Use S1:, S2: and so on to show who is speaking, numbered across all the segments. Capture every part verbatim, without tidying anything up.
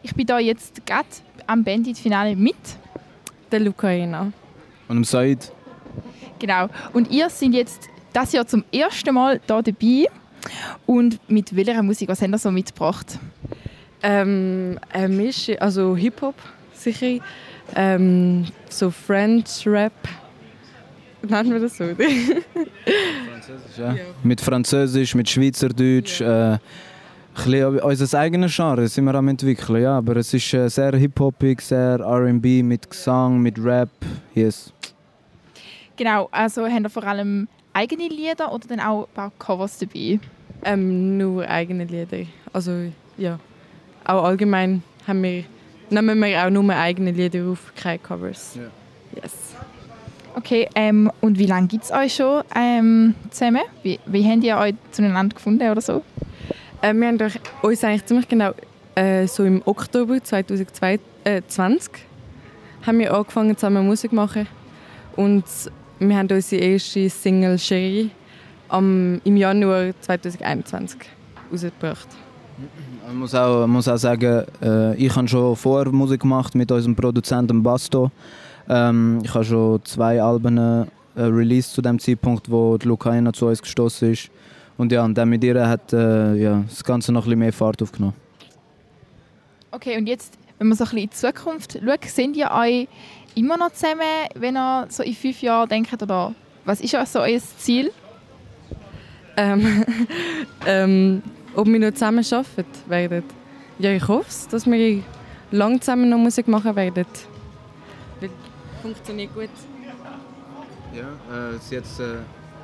S1: Ich bin da jetzt gerade am Bandit-Finale mit.
S2: Der Lucaena.
S3: Und dem Said.
S1: Genau. Und ihr seid jetzt das Jahr zum ersten Mal hier dabei. Und mit welcher Musik, was habt ihr so mitgebracht?
S2: Ähm, eine Mischung, also Hip-Hop sicher. Ähm, so French Rap. Nennen wir das so?
S3: Französisch, ja. Ja. Mit Französisch, mit Schweizerdeutsch. Ja. Äh, unser eigenes Genre sind wir am entwickeln, ja. Aber es ist äh, sehr hip-hopig, sehr R and B mit Gesang, mit Rap. Yes.
S1: Genau, also haben wir vor allem eigene Lieder oder dann auch ein paar Covers dabei?
S2: Ähm, nur eigene Lieder. Also ja. Auch allgemein haben wir, nehmen wir auch nur eigene Lieder auf, keine Covers.
S3: Ja.
S2: Yes.
S1: Okay, ähm, und wie lange gibt es euch schon ähm, zusammen? Wie, wie habt ihr euch zueinander gefunden oder so?
S2: Äh, wir haben uns eigentlich ziemlich genau äh, so im Oktober zwanzig zwanzig haben wir angefangen zusammen Musik zu machen. Und wir haben unsere erste Single «Cherie» am, im Januar zwanzig einundzwanzig rausgebracht.
S3: Ich muss auch, muss auch sagen, äh, ich habe schon vorher Musik gemacht mit unserem Produzenten Basto. Ähm, ich habe schon zwei Alben äh, released zu dem Zeitpunkt, wo die Lucaena zu uns gestoßen ist. Und ja, und dann mit ihr hat äh, ja, das Ganze noch ein bisschen mehr Fahrt aufgenommen.
S1: Okay, und jetzt, wenn wir so ein bisschen in die Zukunft schauen, seht ihr euch immer noch zusammen, wenn ihr so in fünf Jahren denkt? Oder was ist so euer Ziel?
S2: Ähm, ähm, ob wir noch zusammen arbeiten werden? Ja, ich hoffe es, dass wir lange zusammen noch Musik machen werden. Das funktioniert gut.
S3: Ja, äh, sie hat es äh,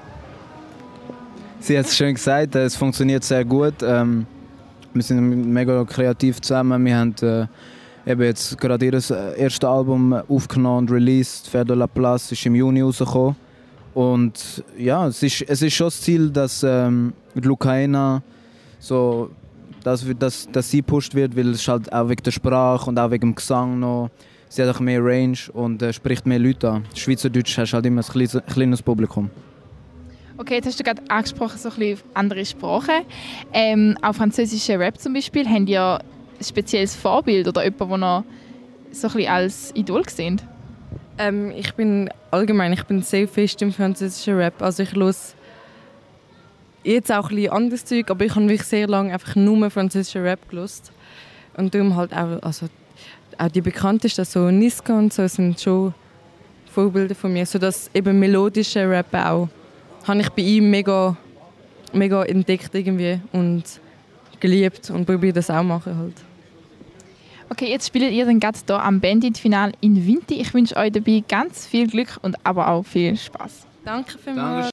S3: sie hat's schön gesagt, es funktioniert sehr gut. Ähm, wir sind mega kreativ zusammen. Wir haben äh, eben jetzt gerade ihr erstes Album aufgenommen und released. «Faire de la Place» ist im Juni rausgekommen. Und ja, es ist, es ist schon das Ziel, dass ähm, die Lucaena so, dass, dass, dass sie gepusht wird, weil es halt auch wegen der Sprache und auch wegen dem Gesang noch, sie hat auch mehr Range und äh, spricht mehr Leute an. Schweizerdeutsch hast halt immer ein kleines, kleines Publikum.
S1: Okay, jetzt hast du gerade angesprochen, so ein bisschen andere Sprachen. Ähm, auch französischer Rap zum Beispiel. Habt ihr ein spezielles Vorbild oder jemanden, den ihr so ein bisschen als Idol seht?
S2: Ähm, ich bin allgemein, ich bin sehr fest im französischen Rap. Also ich höre jetzt auch ein bisschen anderes Zeug, aber ich habe wirklich sehr lange einfach nur französischen Rap gehört. Und darum halt auch, also auch die bekanntesten, so Niska und so, sind schon Vorbilder von mir. So das eben melodische Rap auch, habe ich bei ihm mega, mega entdeckt irgendwie und geliebt und probiere das auch machen halt.
S1: Okay, jetzt spielt ihr dann gerade hier am Bandit-Final in Vinti. Ich wünsche euch dabei ganz viel Glück und aber auch viel Spaß.
S2: Danke vielmals.